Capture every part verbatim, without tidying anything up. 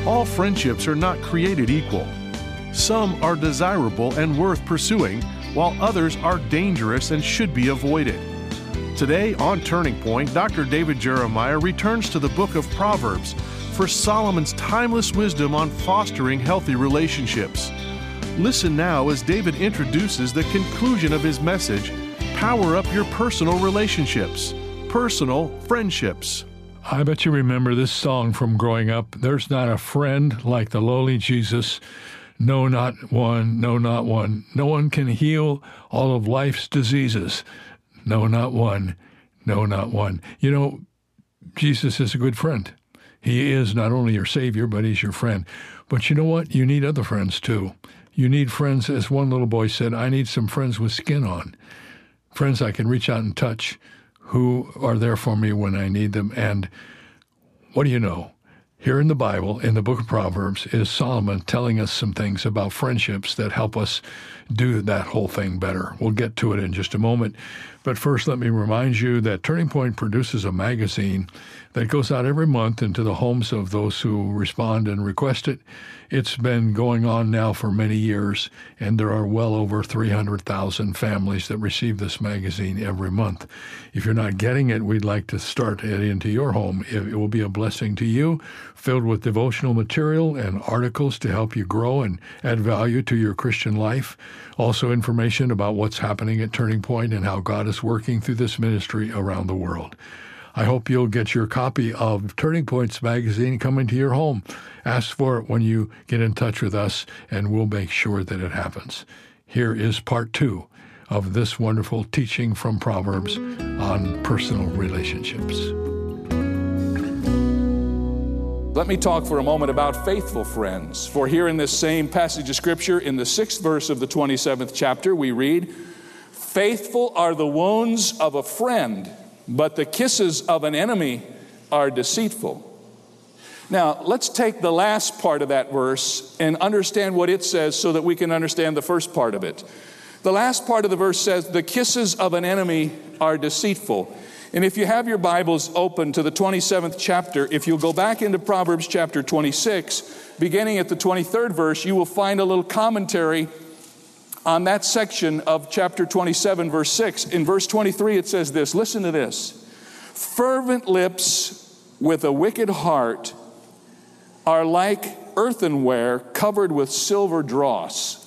All friendships are not created equal. Some are desirable and worth pursuing, while others are dangerous and should be avoided. Today on Turning Point, Doctor David Jeremiah returns to the book of Proverbs for Solomon's timeless wisdom on fostering healthy relationships. Listen now as David introduces the conclusion of his message, Power Up Your Personal Relationships, Personal Friendships. I bet you remember this song from growing up. There's not a friend like the lowly Jesus. No, not one. No, not one. No one can heal all of life's diseases. No, not one. No, not one. You know, Jesus is a good friend. He is not only your Savior, but he's your friend. But you know what? You need other friends, too. You need friends, as one little boy said, I need some friends with skin on. Friends I can reach out and touch, who are there for me when I need them. And what do you know? Here in the Bible, in the book of Proverbs, is Solomon telling us some things about friendships that help us do that whole thing better. We'll get to it in just a moment. But first, let me remind you that Turning Point produces a magazine that goes out every month into the homes of those who respond and request it. It's been going on now for many years, and there are well over three hundred thousand families that receive this magazine every month. If you're not getting it, we'd like to start it into your home. It will be a blessing to you, filled with devotional material and articles to help you grow and add value to your Christian life. Also information about what's happening at Turning Point and how God is working through this ministry around the world. I hope you'll get your copy of Turning Point's magazine coming to your home. Ask for it when you get in touch with us, and we'll make sure that it happens. Here is part two of this wonderful teaching from Proverbs on personal relationships. Let me talk for a moment about faithful friends. For here in this same passage of Scripture, in the sixth verse of the twenty-seventh chapter, we read, "Faithful are the wounds of a friend, but the kisses of an enemy are deceitful." Now, let's take the last part of that verse and understand what it says so that we can understand the first part of it. The last part of the verse says, "The kisses of an enemy are deceitful." And if you have your Bibles open to the twenty-seventh chapter, if you'll go back into Proverbs chapter twenty-six, beginning at the twenty-third verse, you will find a little commentary on that section of chapter twenty-seven, verse six. In verse twenty-three, it says this. Listen to this. "Fervent lips with a wicked heart are like earthenware covered with silver dross.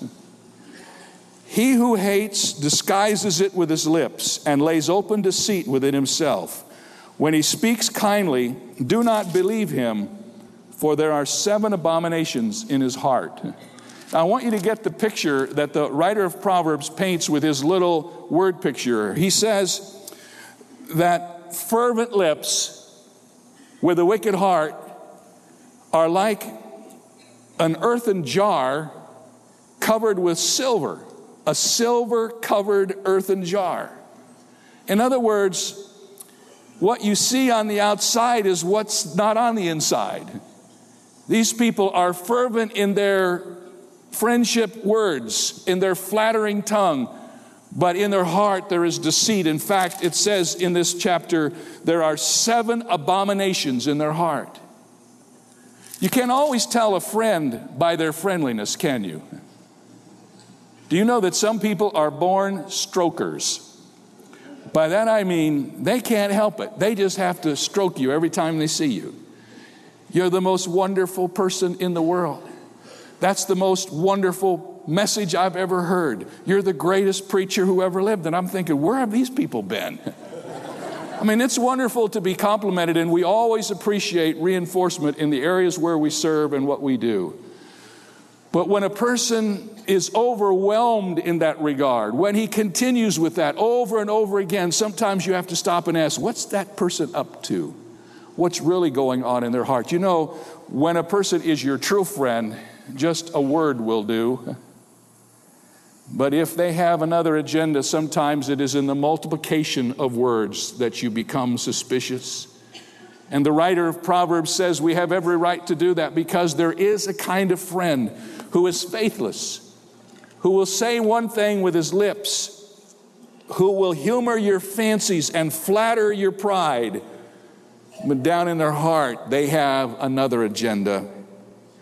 He who hates disguises it with his lips and lays open deceit within himself. When he speaks kindly, do not believe him, for there are seven abominations in his heart." Now, I want you to get the picture that the writer of Proverbs paints with his little word picture. He says that fervent lips with a wicked heart are like an earthen jar covered with silver, a silver-covered earthen jar. In other words, what you see on the outside is what's not on the inside. These people are fervent in their friendship words, in their flattering tongue, but in their heart there is deceit. In fact, it says in this chapter, there are seven abominations in their heart. You can't always tell a friend by their friendliness, can you? Do you know that some people are born strokers? By that I mean they can't help it. They just have to stroke you every time they see you. You're the most wonderful person in the world. That's the most wonderful message I've ever heard. You're the greatest preacher who ever lived. And I'm thinking, where have these people been? I mean, it's wonderful to be complimented, and we always appreciate reinforcement in the areas where we serve and what we do. But when a person is overwhelmed in that regard, when he continues with that over and over again, sometimes you have to stop and ask, what's that person up to? What's really going on in their heart? You know, when a person is your true friend, just a word will do. But if they have another agenda, sometimes it is in the multiplication of words that you become suspicious. And the writer of Proverbs says we have every right to do that, because there is a kind of friend who is faithless, who will say one thing with his lips, who will humor your fancies and flatter your pride, but down in their heart they have another agenda.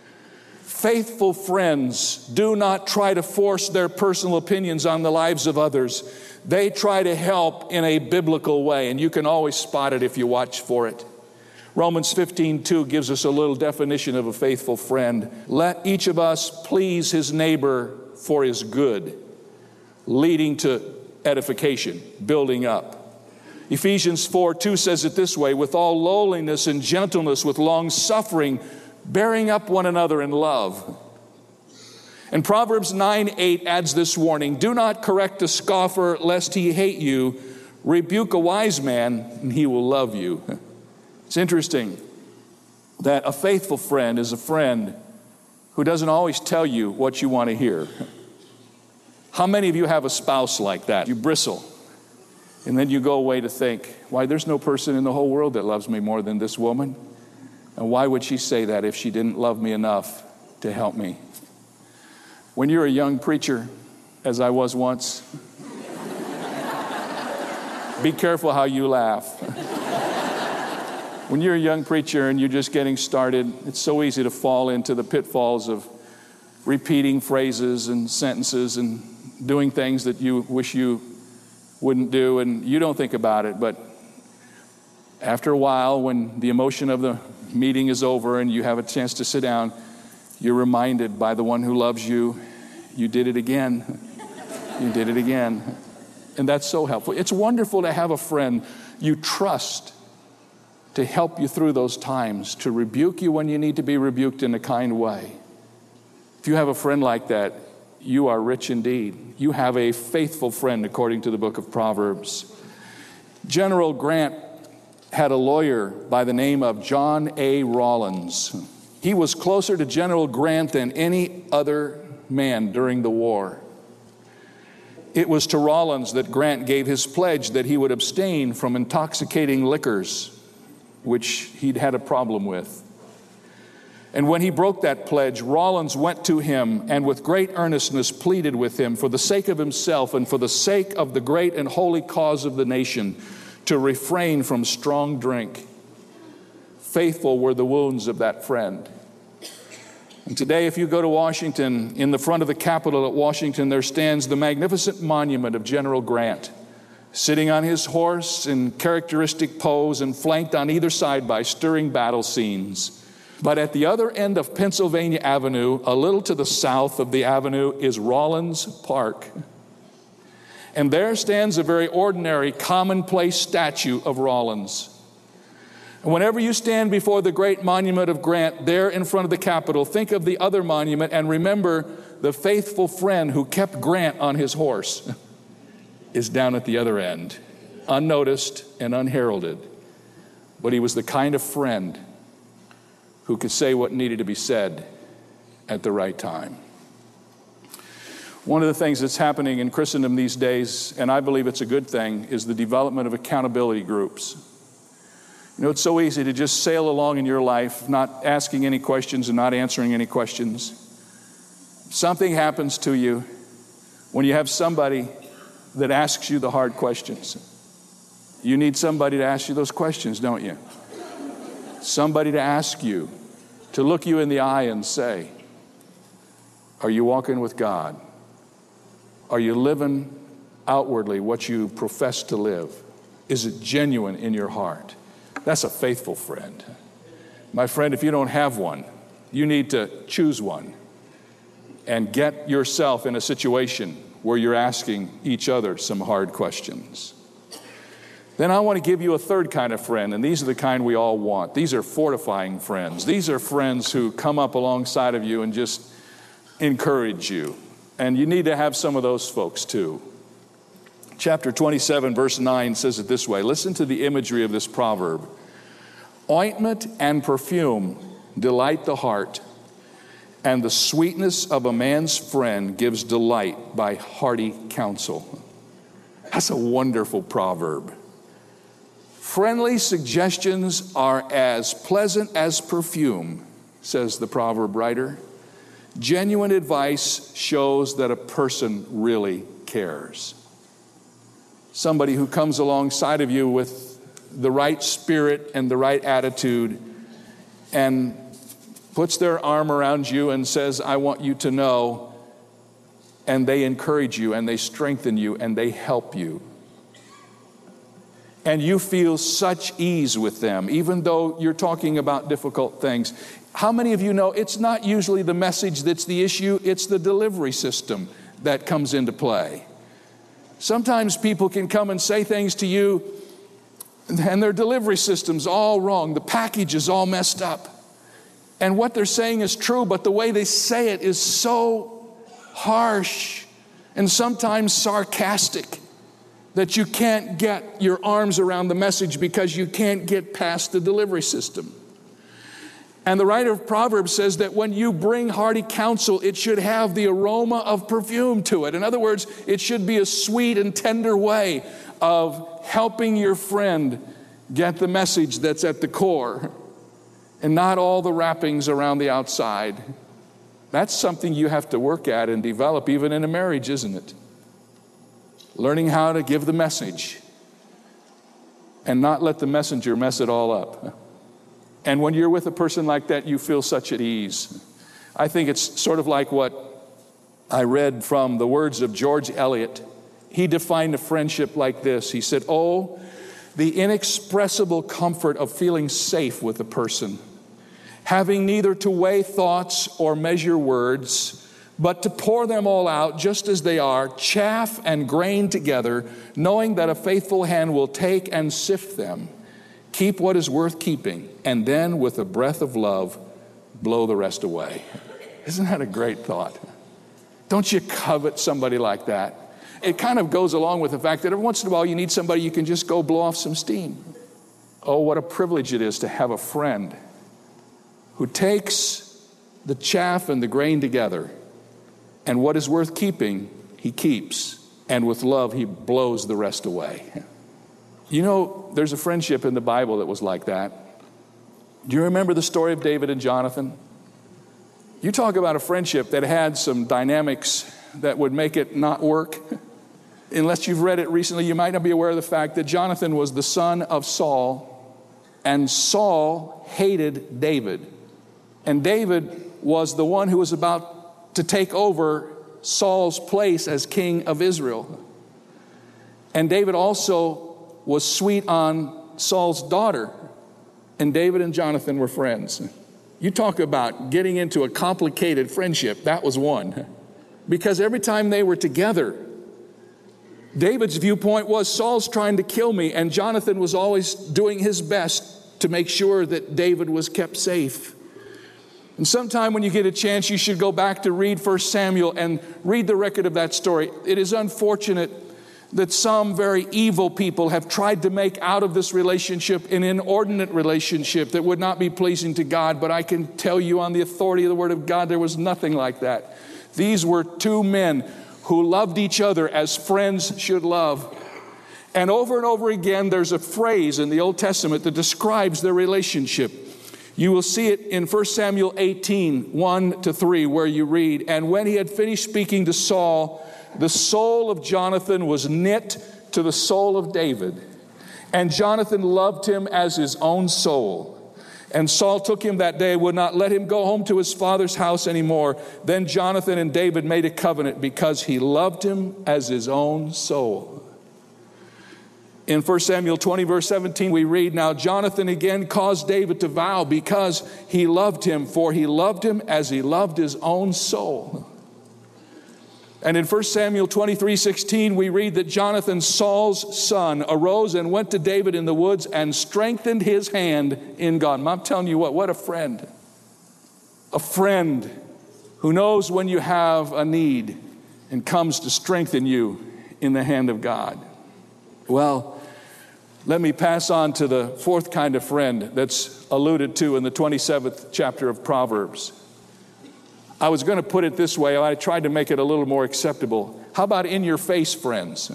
Faithful friends do not try to force their personal opinions on the lives of others. They try to help in a biblical way, and you can always spot it if you watch for it. Romans fifteen two gives us a little definition of a faithful friend. Let each of us please his neighbor for his good, leading to edification, building up. Ephesians four two says it this way, with all lowliness and gentleness, with long suffering, bearing up one another in love. And Proverbs nine eight adds this warning, do not correct a scoffer lest he hate you. Rebuke a wise man and he will love you. It's interesting that a faithful friend is a friend who doesn't always tell you what you want to hear. How many of you have a spouse like that? You bristle, and then you go away to think, why, there's no person in the whole world that loves me more than this woman. And why would she say that if she didn't love me enough to help me? When you're a young preacher, as I was once, be careful how you laugh. When you're a young preacher and you're just getting started, it's so easy to fall into the pitfalls of repeating phrases and sentences and doing things that you wish you wouldn't do, and you don't think about it. But after a while, when the emotion of the meeting is over and you have a chance to sit down, you're reminded by the one who loves you, you did it again. You did it again. And that's so helpful. It's wonderful to have a friend you trust to help you through those times, to rebuke you when you need to be rebuked in a kind way. If you have a friend like that, you are rich indeed. You have a faithful friend, according to the book of Proverbs. General Grant had a lawyer by the name of John A. Rawlins. He was closer to General Grant than any other man during the war. It was to Rawlins that Grant gave his pledge that he would abstain from intoxicating liquors, which he'd had a problem with. And when he broke that pledge, Rawlins went to him and with great earnestness pleaded with him for the sake of himself and for the sake of the great and holy cause of the nation to refrain from strong drink. Faithful were the wounds of that friend. And today, if you go to Washington, in the front of the Capitol at Washington, there stands the magnificent monument of General Grant, sitting on his horse in characteristic pose and flanked on either side by stirring battle scenes. But at the other end of Pennsylvania Avenue, a little to the south of the avenue, is Rawlins Park. And there stands a very ordinary, commonplace statue of Rawlins. And whenever you stand before the great monument of Grant there in front of the Capitol, think of the other monument and remember the faithful friend who kept Grant on his horse is down at the other end, unnoticed and unheralded. But he was the kind of friend who could say what needed to be said at the right time. One of the things that's happening in Christendom these days, and I believe it's a good thing, is the development of accountability groups. You know, it's so easy to just sail along in your life, not asking any questions and not answering any questions. Something happens to you when you have somebody that asks you the hard questions. You need somebody to ask you those questions, don't you? Somebody to ask you, to look you in the eye and say, are you walking with God? Are you living outwardly what you profess to live? Is it genuine in your heart? That's a faithful friend. My friend, if you don't have one, you need to choose one and get yourself in a situation where you're asking each other some hard questions. Then I want to give you a third kind of friend, and these are the kind we all want. These are fortifying friends. These are friends who come up alongside of you and just encourage you. And you need to have some of those folks too. Chapter twenty-seven, verse nine says it this way. Listen to the imagery of this proverb. Ointment and perfume delight the heart, and the sweetness of a man's friend gives delight by hearty counsel. That's a wonderful proverb. Friendly suggestions are as pleasant as perfume, says the proverb writer. Genuine advice shows that a person really cares. Somebody who comes alongside of you with the right spirit and the right attitude and puts their arm around you and says, I want you to know, and they encourage you and they strengthen you and they help you. And you feel such ease with them, even though you're talking about difficult things. How many of you know it's not usually the message that's the issue, it's the delivery system that comes into play. Sometimes people can come and say things to you and their delivery system's all wrong. The package is all messed up. And what they're saying is true, but the way they say it is so harsh and sometimes sarcastic that you can't get your arms around the message because you can't get past the delivery system. And the writer of Proverbs says that when you bring hearty counsel, it should have the aroma of perfume to it. In other words, it should be a sweet and tender way of helping your friend get the message that's at the core and not all the wrappings around the outside. That's something you have to work at and develop even in a marriage, isn't it? Learning how to give the message and not let the messenger mess it all up. And when you're with a person like that, you feel such at ease. I think it's sort of like what I read from the words of George Eliot. He defined a friendship like this. He said, oh, the inexpressible comfort of feeling safe with a person, having neither to weigh thoughts or measure words, but to pour them all out just as they are, chaff and grain together, knowing that a faithful hand will take and sift them. Keep what is worth keeping, and then with a breath of love, blow the rest away. Isn't that a great thought? Don't you covet somebody like that? It kind of goes along with the fact that every once in a while you need somebody you can just go blow off some steam. Oh, what a privilege it is to have a friend who takes the chaff and the grain together, and what is worth keeping, he keeps, and with love, he blows the rest away. You know, there's a friendship in the Bible that was like that. Do you remember the story of David and Jonathan? You talk about a friendship that had some dynamics that would make it not work. Unless you've read it recently, you might not be aware of the fact that Jonathan was the son of Saul, and Saul hated David. And David was the one who was about to take over Saul's place as king of Israel. And David also was sweet on Saul's daughter, and David and Jonathan were friends. You talk about getting into a complicated friendship, that was one. Because every time they were together, David's viewpoint was, Saul's trying to kill me, and Jonathan was always doing his best to make sure that David was kept safe. And sometime when you get a chance, you should go back to read First Samuel and read the record of that story. It is unfortunate that some very evil people have tried to make out of this relationship an inordinate relationship that would not be pleasing to God. But I can tell you on the authority of the Word of God, there was nothing like that. These were two men who loved each other as friends should love. And over and over again, there's a phrase in the Old Testament that describes their relationship. You will see it in First Samuel eighteen, one to three, where you read, and when he had finished speaking to Saul, the soul of Jonathan was knit to the soul of David, and Jonathan loved him as his own soul. And Saul took him that day, would not let him go home to his father's house anymore. Then Jonathan and David made a covenant because he loved him as his own soul. In First Samuel twenty, verse seventeen, we read, now Jonathan again caused David to vow because he loved him, for he loved him as he loved his own soul. And in First Samuel twenty-three, sixteen, we read that Jonathan, Saul's son, arose and went to David in the woods and strengthened his hand in God. And I'm telling you what, what a friend. A friend who knows when you have a need and comes to strengthen you in the hand of God. Well, let me pass on to the fourth kind of friend that's alluded to in the twenty-seventh chapter of Proverbs. I was going to put it this way. I tried to make it a little more acceptable. How about in-your-face friends?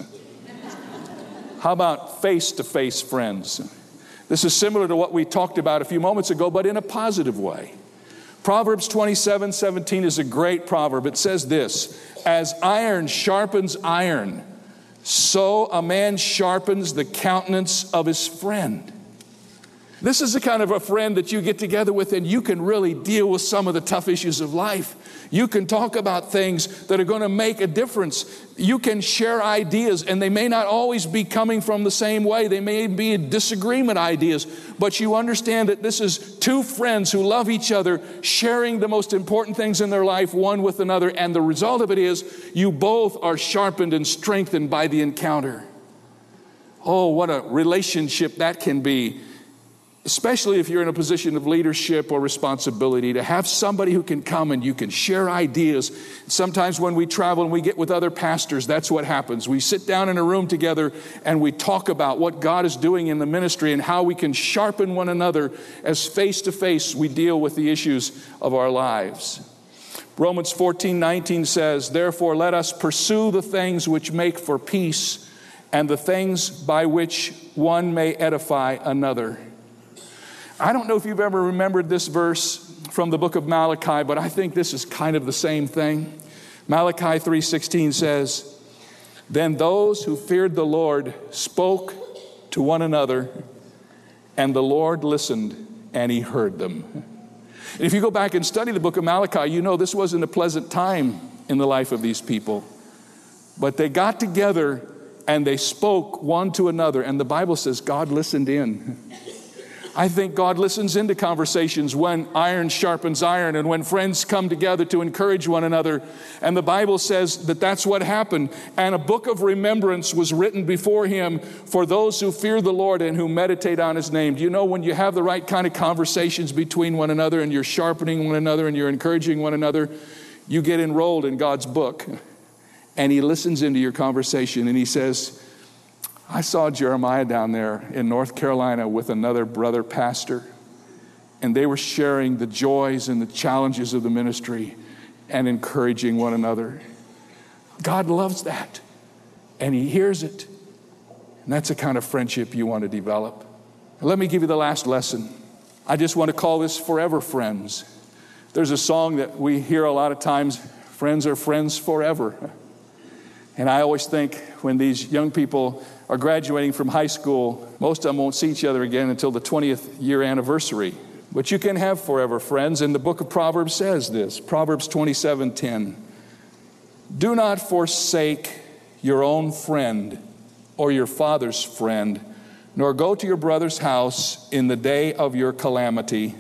How about face-to-face friends? This is similar to what we talked about a few moments ago, but in a positive way. Proverbs twenty-seven, seventeen is a great proverb. It says this, as iron sharpens iron, so a man sharpens the countenance of his friend. This is the kind of a friend that you get together with and you can really deal with some of the tough issues of life. You can talk about things that are going to make a difference. You can share ideas, and they may not always be coming from the same way. They may be disagreement ideas, but you understand that this is two friends who love each other, sharing the most important things in their life one with another, and the result of it is you both are sharpened and strengthened by the encounter. Oh, what a relationship that can be. Especially if you're in a position of leadership or responsibility, to have somebody who can come and you can share ideas. Sometimes when we travel and we get with other pastors, that's what happens. We sit down in a room together and we talk about what God is doing in the ministry and how we can sharpen one another as face to face we deal with the issues of our lives. Romans fourteen nineteen says, "Therefore let us pursue the things which make for peace and the things by which one may edify another." I don't know if you've ever remembered this verse from the book of Malachi, but I think this is kind of the same thing. Malachi three sixteen says, "Then those who feared the Lord spoke to one another, and the Lord listened, and he heard them." And if you go back and study the book of Malachi, you know this wasn't a pleasant time in the life of these people. But they got together, and they spoke one to another, and the Bible says God listened in. I think God listens into conversations when iron sharpens iron and when friends come together to encourage one another. And the Bible says that that's what happened. And a book of remembrance was written before him for those who fear the Lord and who meditate on his name. Do you know when you have the right kind of conversations between one another and you're sharpening one another and you're encouraging one another, you get enrolled in God's book. And he listens into your conversation and he says, "I saw Jeremiah down there in North Carolina with another brother pastor, and they were sharing the joys and the challenges of the ministry and encouraging one another." God loves that, and he hears it, and that's the kind of friendship you want to develop. Let me give you the last lesson. I just want to call this Forever Friends. There's a song that we hear a lot of times, "Friends are friends forever." And I always think when these young people are graduating from high school, most of them won't see each other again until the twentieth year anniversary. But you can have forever friends, and the book of Proverbs says this, Proverbs twenty-seven ten. "Do not forsake your own friend or your father's friend, nor go to your brother's house in the day of your calamity.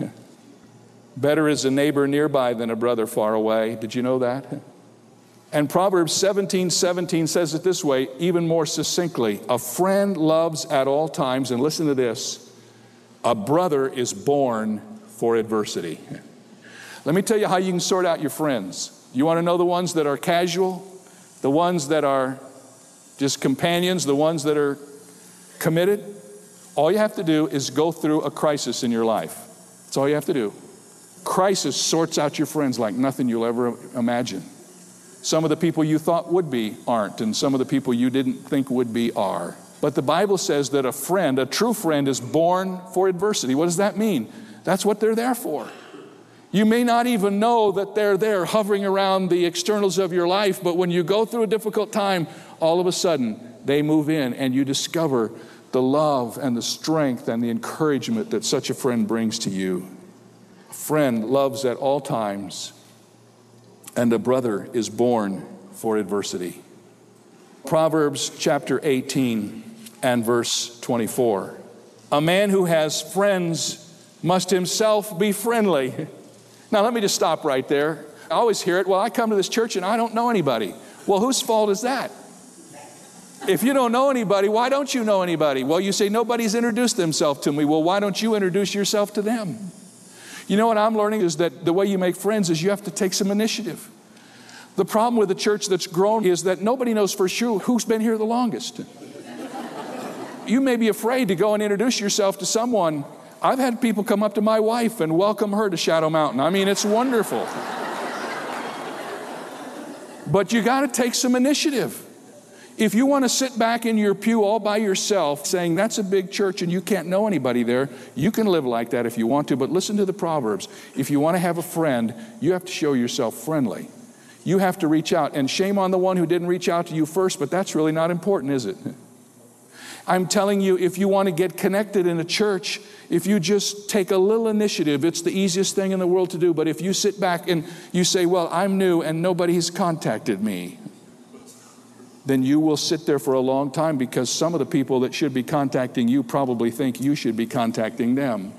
Better is a neighbor nearby than a brother far away." Did you know that? And Proverbs seventeen seventeen says it this way, even more succinctly. "A friend loves at all times," and listen to this, "a brother is born for adversity." Let me tell you how you can sort out your friends. You want to know the ones that are casual, the ones that are just companions, the ones that are committed? All you have to do is go through a crisis in your life. That's all you have to do. Crisis sorts out your friends like nothing you'll ever imagine. Some of the people you thought would be aren't, and some of the people you didn't think would be are. But the Bible says that a friend, a true friend, is born for adversity. What does that mean? That's what they're there for. You may not even know that they're there hovering around the externals of your life, but when you go through a difficult time, all of a sudden they move in and you discover the love and the strength and the encouragement that such a friend brings to you. A friend loves at all times, and a brother is born for adversity. Proverbs chapter eighteen and verse twenty-four. "A man who has friends must himself be friendly." Now let me just stop right there. I always hear it, "Well, I come to this church and I don't know anybody." Well, whose fault is that? If you don't know anybody, why don't you know anybody? Well, you say, "Nobody's introduced themselves to me." Well, why don't you introduce yourself to them? You know what I'm learning is that the way you make friends is you have to take some initiative. The problem with the church that's grown is that nobody knows for sure who's been here the longest. You may be afraid to go and introduce yourself to someone. I've had people come up to my wife and welcome her to Shadow Mountain. I mean, it's wonderful. But you got to take some initiative. If you want to sit back in your pew all by yourself saying that's a big church and you can't know anybody there, you can live like that if you want to, but listen to the Proverbs. If you want to have a friend, you have to show yourself friendly. You have to reach out, and shame on the one who didn't reach out to you first, but that's really not important, is it? I'm telling you, if you want to get connected in a church, if you just take a little initiative, it's the easiest thing in the world to do. But if you sit back and you say, well, I'm new and nobody has contacted me, then you will sit there for a long time, because some of the people that should be contacting you probably think you should be contacting them.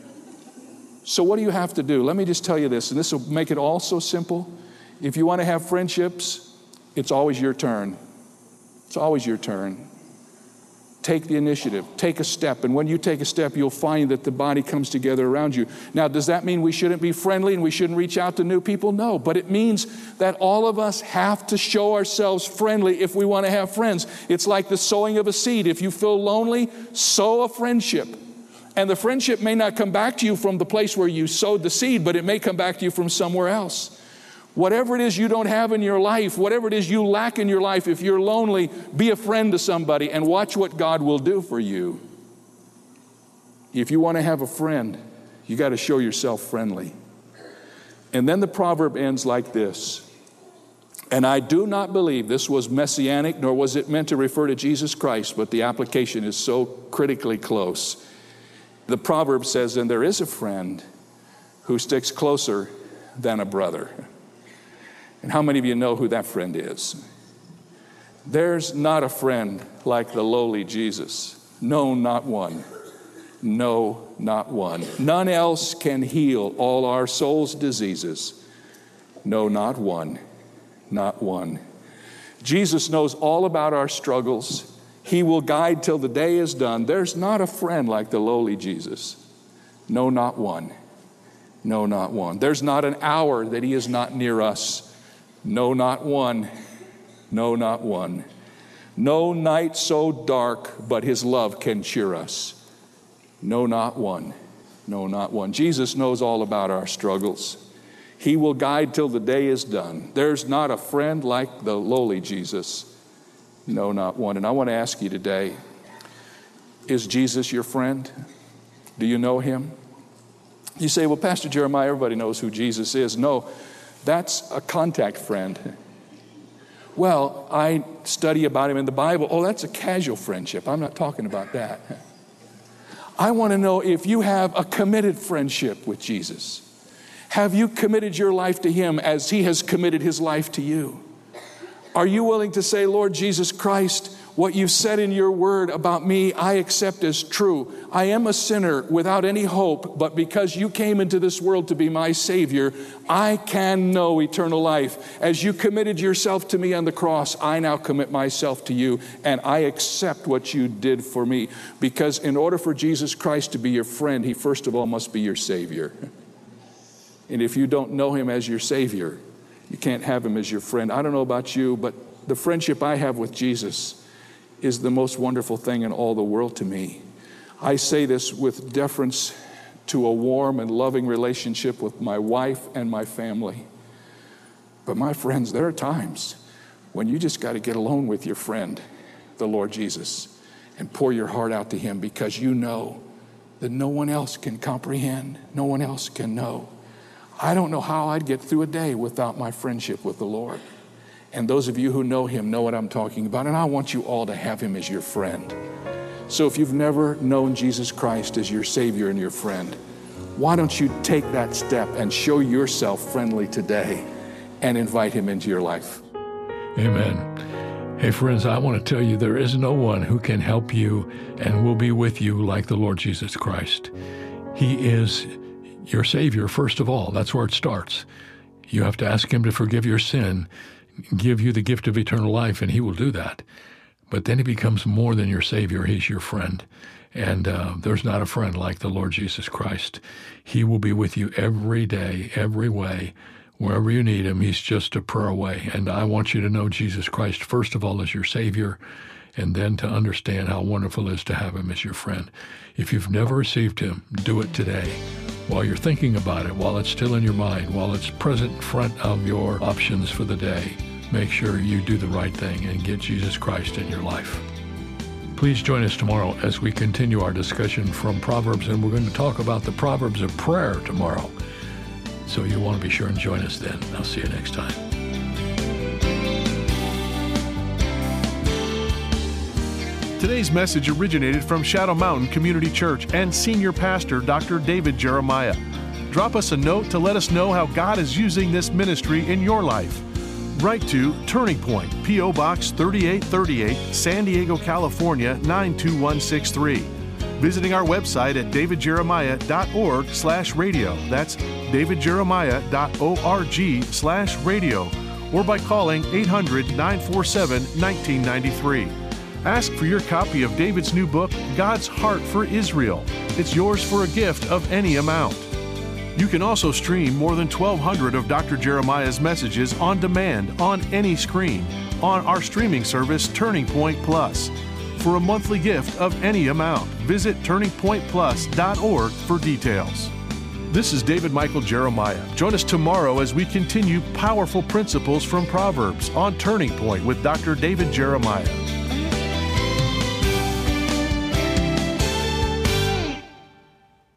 So what do you have to do? Let me just tell you this, and this will make it all so simple. If you want to have friendships, it's always your turn. It's always your turn. Take the initiative. Take a step. And when you take a step, you'll find that the body comes together around you. Now, does that mean we shouldn't be friendly and we shouldn't reach out to new people? No, but it means that all of us have to show ourselves friendly if we want to have friends. It's like the sowing of a seed. If you feel lonely, sow a friendship. And the friendship may not come back to you from the place where you sowed the seed, but it may come back to you from somewhere else. Whatever it is you don't have in your life, whatever it is you lack in your life, if you're lonely, be a friend to somebody and watch what God will do for you. If you want to have a friend, you got to show yourself friendly. And then the proverb ends like this. And I do not believe this was messianic, nor was it meant to refer to Jesus Christ, but the application is so critically close. The proverb says, and there is a friend who sticks closer than a brother. And how many of you know who that friend is? There's not a friend like the lowly Jesus. No, not one. No, not one. None else can heal all our soul's diseases. No, not one. Not one. Jesus knows all about our struggles. He will guide till the day is done. There's not a friend like the lowly Jesus. No, not one. No, not one. There's not an hour that he is not near us. No, not one. No, not one. No night so dark, but his love can cheer us. No, not one. No, not one. Jesus knows all about our struggles. He will guide till the day is done. There's not a friend like the lowly Jesus. No, not one. And I want to ask you today, is Jesus your friend? Do you know him? You say, well, Pastor Jeremiah, everybody knows who Jesus is. No, that's a contact friend. Well, I study about him in the Bible. Oh, that's a casual friendship. I'm not talking about that. I want to know if you have a committed friendship with Jesus. Have you committed your life to him as he has committed his life to you? Are you willing to say, Lord Jesus Christ, what you've said in your word about me, I accept as true. I am a sinner without any hope, but because you came into this world to be my Savior, I can know eternal life. As you committed yourself to me on the cross, I now commit myself to you, and I accept what you did for me. Because in order for Jesus Christ to be your friend, he first of all must be your Savior. And if you don't know him as your Savior, you can't have him as your friend. I don't know about you, but the friendship I have with Jesus is the most wonderful thing in all the world to me. I say this with deference to a warm and loving relationship with my wife and my family. But my friends, there are times when you just got to get alone with your friend, the Lord Jesus, and pour your heart out to him, because you know that no one else can comprehend, no one else can know. I don't know how I'd get through a day without my friendship with the Lord. And those of you who know him know what I'm talking about. And I want you all to have him as your friend. So if you've never known Jesus Christ as your Savior and your friend, why don't you take that step and show yourself friendly today and invite him into your life? Amen. Hey, friends, I want to tell you there is no one who can help you and will be with you like the Lord Jesus Christ. He is your Savior, first of all. That's where it starts. You have to ask him to forgive your sin, give you the gift of eternal life, and he will do that. But then he becomes more than your Savior. He's your friend. And uh, there's not a friend like the Lord Jesus Christ. He will be with you every day, every way. Wherever you need him, he's just a prayer away. And I want you to know Jesus Christ, first of all, as your Savior, and then to understand how wonderful it is to have him as your friend. If you've never received him, do it today. While you're thinking about it, while it's still in your mind, while it's present in front of your options for the day, make sure you do the right thing and get Jesus Christ in your life. Please join us tomorrow as we continue our discussion from Proverbs, and we're going to talk about the Proverbs of prayer tomorrow. So you'll want to be sure and join us then. I'll see you next time. Today's message originated from Shadow Mountain Community Church and Senior Pastor Doctor David Jeremiah. Drop us a note to let us know how God is using this ministry in your life. Write to Turning Point, P O. Box thirty-eight thirty-eight, San Diego, California nine two one six three. Visiting our website at david jeremiah dot org slash radio. That's david jeremiah dot org slash radio. Or by calling eight hundred, nine four seven, one nine nine three. Ask for your copy of David's new book, God's Heart for Israel. It's yours for a gift of any amount. You can also stream more than twelve hundred of Doctor Jeremiah's messages on demand on any screen on our streaming service, Turning Point Plus. For a monthly gift of any amount, visit turning point plus dot org for details. This is David Michael Jeremiah. Join us tomorrow as we continue powerful principles from Proverbs on Turning Point with Doctor David Jeremiah.